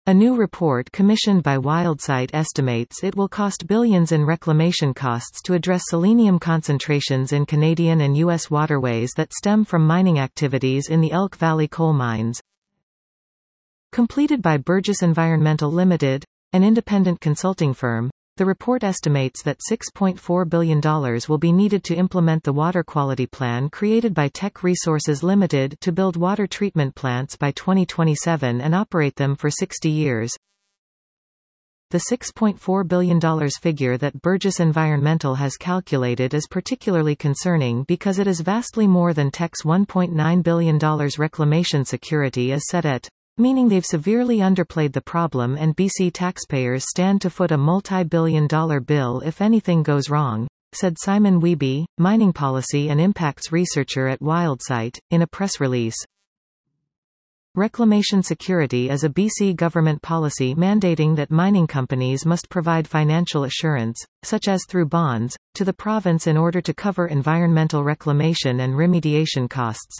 A new report commissioned by WildSite estimates it will cost billions in reclamation costs to address selenium concentrations in Canadian and U.S. waterways that stem from mining activities in the Elk Valley coal mines. Completed by Burgess Environmental Limited, an independent consulting firm, the report estimates that $6.4 billion will be needed to implement the water quality plan created by Teck Resources Limited to build water treatment plants by 2027 and operate them for 60 years. The $6.4 billion figure that Burgess Environmental has calculated is particularly concerning because it is vastly more than Teck's $1.9 billion reclamation security is set at, meaning they've severely underplayed the problem and BC taxpayers stand to foot a multi-billion-dollar bill if anything goes wrong, said Simon Wiebe, mining policy and impacts researcher at WildSite, in a press release. Reclamation security is a BC government policy mandating that mining companies must provide financial assurance, such as through bonds, to the province in order to cover environmental reclamation and remediation costs.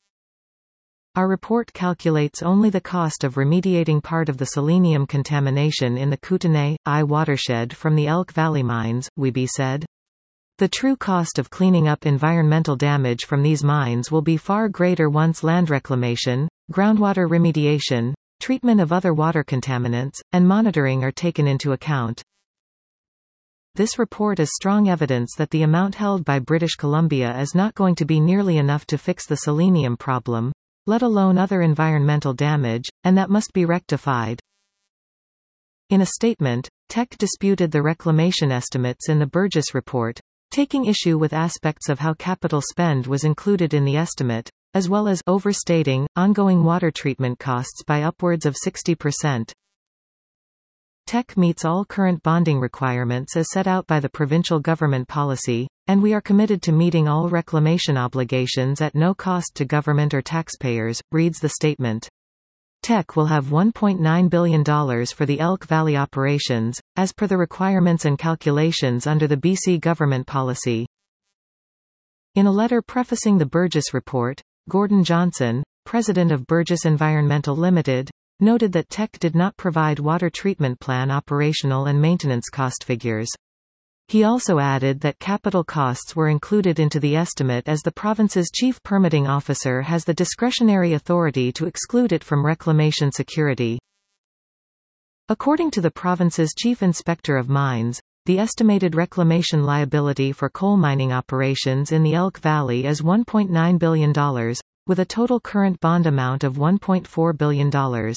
Our report calculates only the cost of remediating part of the selenium contamination in the Kootenay-I watershed from the Elk Valley mines, Wiebe said. The true cost of cleaning up environmental damage from these mines will be far greater once land reclamation, groundwater remediation, treatment of other water contaminants, and monitoring are taken into account. This report is strong evidence that the amount held by British Columbia is not going to be nearly enough to fix the selenium problem, let alone other environmental damage, and that must be rectified. In a statement, Teck disputed the reclamation estimates in the Burgess report, taking issue with aspects of how capital spend was included in the estimate, as well as overstating ongoing water treatment costs by upwards of 60%. Teck meets all current bonding requirements as set out by the provincial government policy, and we are committed to meeting all reclamation obligations at no cost to government or taxpayers, reads the statement. Teck will have $1.9 billion for the Elk Valley operations, as per the requirements and calculations under the BC government policy. In a letter prefacing the Burgess report, Gordon Johnson, president of Burgess Environmental Limited, noted that Teck did not provide water treatment plan operational and maintenance cost figures. He also added that capital costs were included into the estimate as the province's chief permitting officer has the discretionary authority to exclude it from reclamation security. According to the province's chief inspector of mines, the estimated reclamation liability for coal mining operations in the Elk Valley is $1.9 billion, with a total current bond amount of $1.4 billion.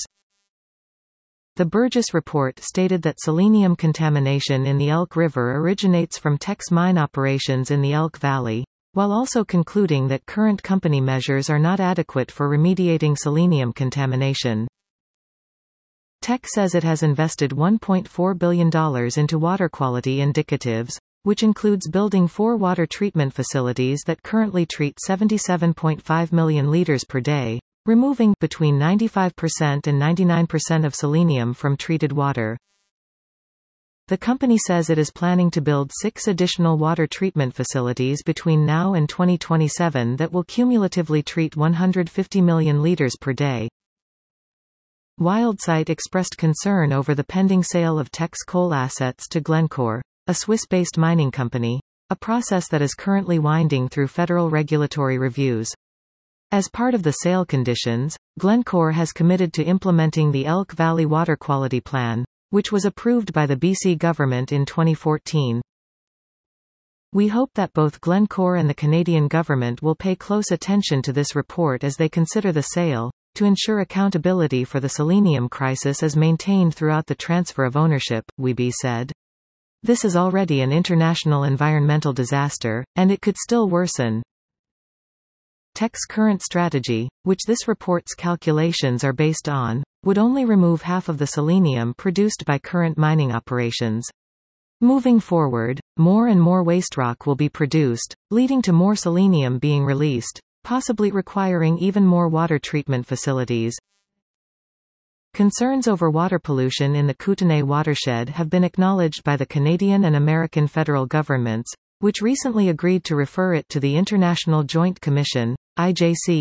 The Burgess report stated that selenium contamination in the Elk River originates from Teck's mine operations in the Elk Valley, while also concluding that current company measures are not adequate for remediating selenium contamination. Teck says it has invested $1.4 billion into water quality indicatives, which includes building 4 water treatment facilities that currently treat 77.5 million liters per day, removing between 95% and 99% of selenium from treated water. The company says it is planning to build 6 additional water treatment facilities between now and 2027 that will cumulatively treat 150 million liters per day. WildSite expressed concern over the pending sale of Teck's coal assets to Glencore, a Swiss-based mining company, a process that is currently winding through federal regulatory reviews. As part of the sale conditions, Glencore has committed to implementing the Elk Valley Water Quality Plan, which was approved by the BC government in 2014. We hope that both Glencore and the Canadian government will pay close attention to this report as they consider the sale, to ensure accountability for the selenium crisis is maintained throughout the transfer of ownership, Wiebe said. This is already an international environmental disaster, and it could still worsen. Teck's current strategy, which this report's calculations are based on, would only remove half of the selenium produced by current mining operations. Moving forward, more and more waste rock will be produced, leading to more selenium being released, possibly requiring even more water treatment facilities. Concerns over water pollution in the Kootenay watershed have been acknowledged by the Canadian and American federal governments, which recently agreed to refer it to the International Joint Commission, IJC,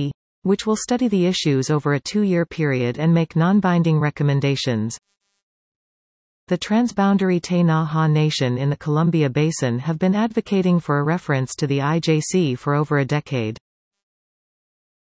which will study the issues over a 2-year period and make non-binding recommendations. The Transboundary Te Ngā Nation in the Columbia Basin have been advocating for a reference to the IJC for over a decade.